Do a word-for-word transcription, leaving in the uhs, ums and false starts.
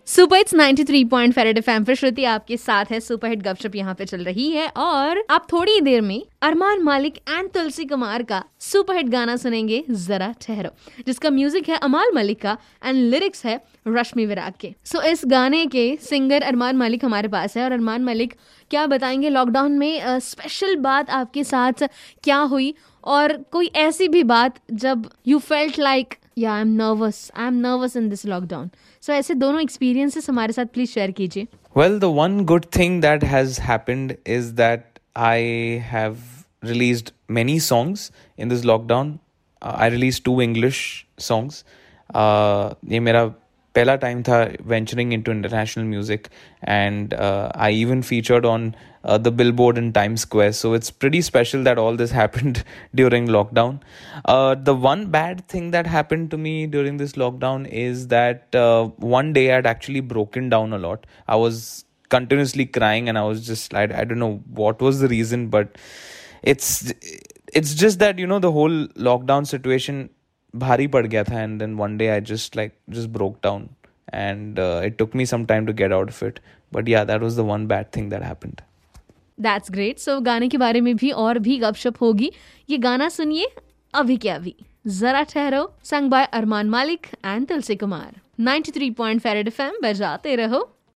Super hits ninety three point five red FM पर श्रुति आपके साथ है। सुपर हिट गपशप यहाँ पे चल रही है और आप थोड़ी देर में अरमान मालिक एंड तुलसी कुमार का सुपर हिट गाना सुनेंगे जरा ठहरो, जिसका म्यूजिक है अमाल मलिक का एंड लिरिक्स है रश्मि विराग के। सो so, इस गाने के सिंगर अरमान मलिक हमारे पास है और अरमान मलिक क्या बताएंगे लॉकडाउन में स्पेशल बात आपके साथ क्या हुई और कोई ऐसी भी बात जब यू फेल्ट लाइक या I am nervous I am nervous in this lockdown. So ऐसे दोनों एक्सपीरियंसेस हमारे साथ प्लीज शेयर कीजिए। Well, the one good thing that has happened is that I have released many songs in this lockdown. Uh, I released two English songs. Uh, ये मेरा पहला time था venturing into international music, and uh, I even featured on uh, the billboard in Times Square. So it's pretty special that all this happened during lockdown. Uh, the one bad thing that happened to me during this lockdown is that uh, one day I'd actually broken down a lot. I was continuously crying, and I was just I, I don't know what was the reason, but it's it's just that, you know, the whole lockdown situation भारी पड़ गया था, and then one day I just like just broke down, and uh, it took me some time to get out of it. But yeah, that was the one bad thing that happened. That's great. So गाने के बारे में भी और भी गपशप होगी। ये गाना सुनिए अभी के अभी, जरा ठहरो, संग by Armaan Malik and Tulsi Kumar. Ninety three point five red FM बजाते रहो।